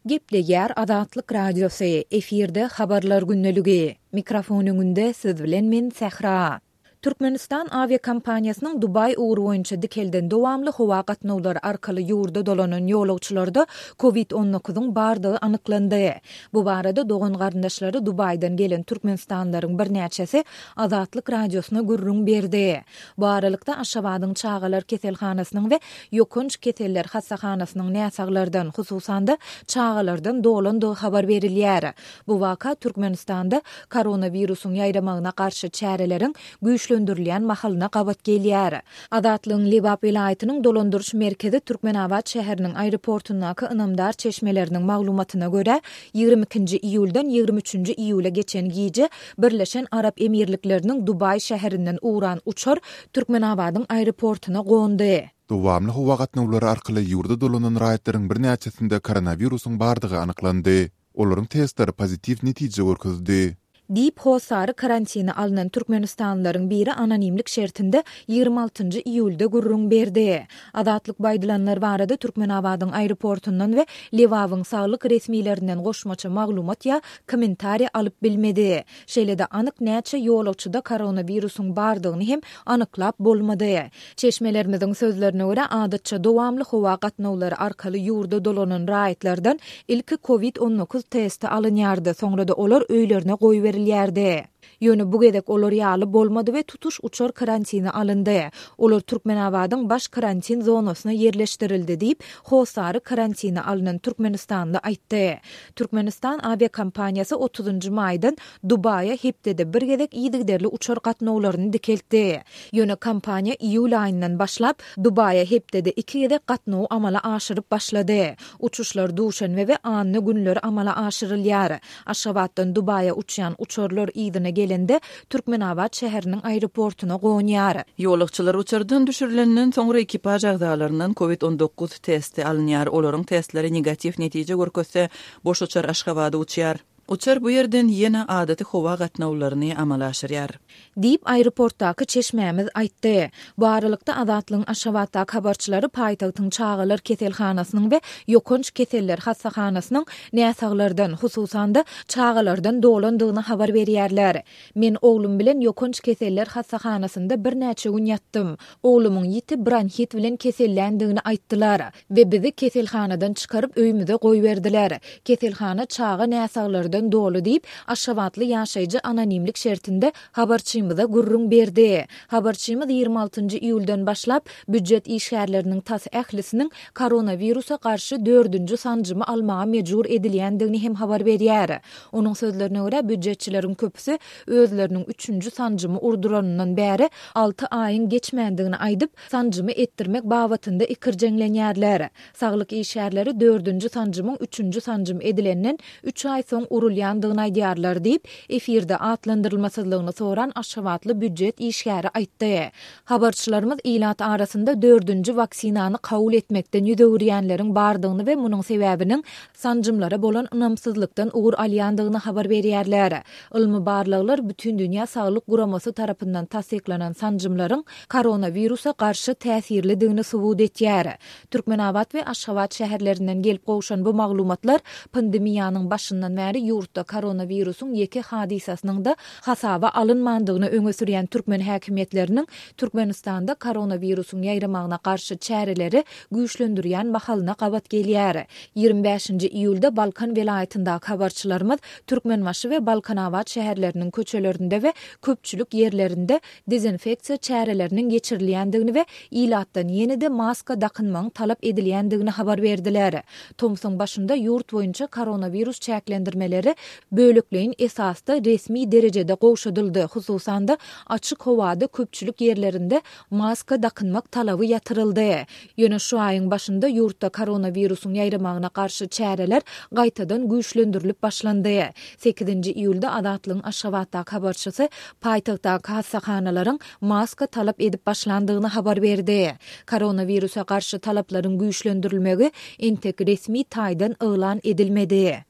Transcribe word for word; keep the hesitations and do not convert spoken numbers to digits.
Gepleger Azatlyk Radiosu efirde habarlar günneligi. Mikrofonunde siz bilen men Sehra. Türkmenistan aviakompaniyasının Dubai uğur boyunça dikelden dowamly howa gatnawlary arkaly ýurda dolanan ýolagçylarda covid on dokuzyň bardygy anyklandy. Bu barada dogan garyndaşlary Dubai'dan gelen Türkmenistanlaryň birnäçesi Azatlyk Radiosyna gürrüň berdi. Bu aralykda Aşgabatyň Çağalar keselhanasynyň we ýokunç keseller hassahanasynyň näsaglardan hususanda çağalardan dolandygy habar berilýär. Bu waka Türkmenistanda koronawirusyň ýaýramagyna garşy çäreleriň güýçlendirilýän mahalyna gabat gelýär. Azatlygyň Libap vilayatynyň dolandyrş merkezi Türkmenabad şäheriniň aeroportundaky ynamdar çeşmeleriniň maglumatyna görä ýygrimi ikinji iýuldan ýygrimi üçünji iýula geçen giýje Birleşen Arap Emirlikleriniň Dubai şäherinden uğran uçar Türkmenabadyň aeroportuna gondy. Dowamly howa gatnawlary arkaly ýurda dolanan raýatlaryň birnäçesinde koronawirusyň bardygy anyklandy. Olaryň testleri pozitiv netije görkezdi. Dip hosary karantini alınan Türkmenistanlaryň biri anonimlik şertinde ýygrimi altynjy iýulda gürrüň berdi. Azatlyk baýdylanlar barada Türkmenabadyň aeroportundan we Lewawyň saglyk resmiýetlerinden goşmaça maglumat ýa kommentariýa alyp bilmedi. Şeýle-de anyk näçe ýolagçyda koronawirusyň bardygyny hem anyklap bolmady. Çeşmelerimiziň sözlerine görä adatça dowamly howa gatnawlary arkaly ýurda dolanan raýatlardan ilki covid on dokuz testi alınýardy. Soňra da olar öýlerine goýuberilýärdi. Ýöne bu gedek olar ýaly bolmady we tutuş uçar karantini alındy. Olar Türkmenabadyň baş karantin zonasyna yerleşdirildi diýip hosary karantini alynan Türkmenistanda aýtdy. Türkmenistan aviakompaniyasy otuzynjy maýdan Dubai'ye hepdede bir gedek ýygyderli uçar gatnawlaryny dikeldi. Ýöne kompaniýa iýul aýyndan başlap Dubai'ye hepdede iki gedek gatnaw amala aşyryp başlady. Uçuşlar duşanbe we anny günleri amala aşyrylýar. Aşgabatdan Dubai'ye uçýan uçarlar ýygyna gelende Türkmenabad şäheriniň aeroportuna gonýar. Ýolagçylar uçardan düşürilenden soňra ekipaj agdalaryndan covid on dokuz testi alınýar. Olaryň testleri negativ netije görkezse boş uçar Aşgabada uçýar. Uçar bu yerden ýene adaty howa gatnawlaryny amala aşyrýar. Diýip aeroportdaky çeşmämiz aýtdy. Bu aralykda Azatlygyň Aşgabatdaky habarçylary paýtagtyň Çağalar keselhanasynyň we ýokunç keseller hassahanasynyň näsaglardan hususanda çağalardan dolandygyny habar berýärler. Men oglum bilen ýokunç keseller hassahanasynda bir näçe gün ýatdym. Oglumyň ýiti bronhit bilen kesellendigini aýtdylar we bizi keselhanadan çykaryp öýümüze goýberdiler. Keselhana çağa näsaglardan dolu diýip Aşgabatly ýaşaýjy anonimlik şertinde habarçymyza gürrüň berdi. Habarçymyz ýygrimi altynjy iýuldan başlap büdjet işgärleriniň tas ählisiniň koronawirusa garşy dördünji sanjymy almaga mejbur edilýändigini hem habar berýär. Onuň sözlerine görä büdjetçileriň köpüsi özleriniň üçünji sanjymy urduranynyň bäri alty aýyň geçmändigini aýdyp sanjymy etdirmek babatynda ikirjeňlenýärler. Saglyk işgärleri dördünji sanjymyň üçünji sanjym edilenden üç aý soň urulýandygyny aýdýarlar diýip efirde atlandyrylmasyzlygyny soran Aşgabatly büdjet işgäri aýtdy. Habarçylarymyz ilat arasynda dördünji vaksinany kabul etmekden ýüdegürýänleriň bardygyny we munyň sebäbiniň sanjymlara bolan ynamsyzlykdan ugur alýandygyny habar berýärler. Ilmi barlyklar bütün dünýä saglyk guramasy tarapyndan tasdiklanan sanjymlaryň koronawirusa garşy täsirlidigini subut etýär. Türkmenabad we Aşgabat şäherlerinden gelip gowşan bu maglumatlar pandemiýanyň başyndan bäri ýurtda koronawirusyň ýeke hadisasynyň da hasaba alınmandygyny öňe sürýän türkmen häkimetleriniň Türkmenistanda koronawirusyň ýaýramagyna garşy çäreleri güýçlendirýän bahalyna gabat gelýär. ýygrimi beşinji iýulda Balkan vilayatyndaky habarçylarymyz Türkmenbaşy we Balkanabad şäherleriniň köçelerinde we köpçülük ýerlerinde dezinfeksiýa çäreleriniň geçirilýändigini we ilatdan ýene-de maska dakynmagyň talap edilýändigini habar berdiler. Tomsoň başynda ýurt boýunça koronawirus çäklendirmeleri bölükleýin esasda resmi derejede gowşadyldy. Hususanda açyk howada köpçülük ýerlerinde maska dakynmak talaby ýatyryldy. Ýöne şu aýyň başynda ýurtda koronawirusyň ýaýramagyna garşy çäreler gaýtadan güýçlendirilip başlandy. sekizinji iýulda Azatlygyň Aşgabatdaky habarçysy paýtagtdaky hassahanalarym maska talap edip başlandygyny habar berdi. Koronawirusa garşy talaplaryň güýçlendirilmegi entek resmi taýdan elan edilmedi.